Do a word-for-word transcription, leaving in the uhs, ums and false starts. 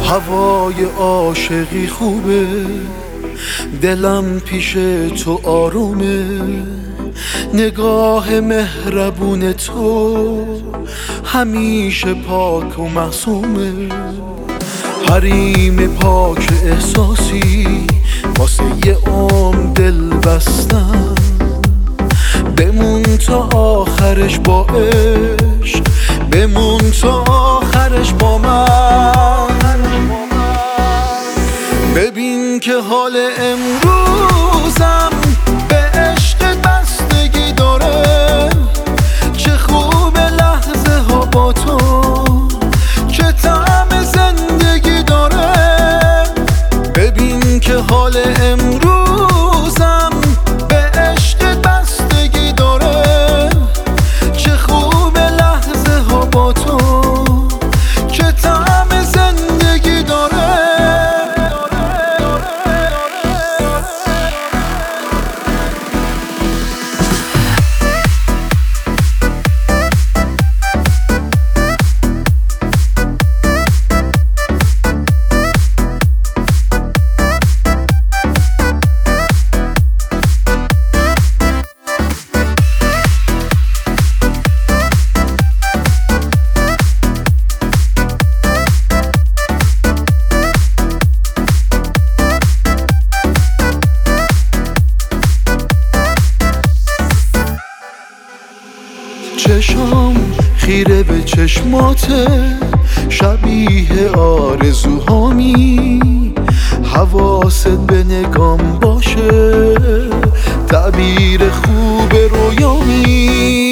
هوای عاشقی خوبه، دلم پیش تو آرومه، نگاه مهربون تو همیشه پاک و معصومه. حریم پاک احساسی واسه یه عمر دل بستم، بمون تا آخرش با عشق، بمون تا آخرش با من. ببین که حال امروزم به عشق بستگی داره، چه خوب لحظه ها با تو، چه طعم زندگی داره. ببین که حال امروزم به عشق بستگی داره، چه خوب لحظه ها با تو، چه طعم زندگی داره. چشام خیره به چشماته، شبیه آرزوهامی، حواست به نگام باشه، تعبیر خوب رویامی.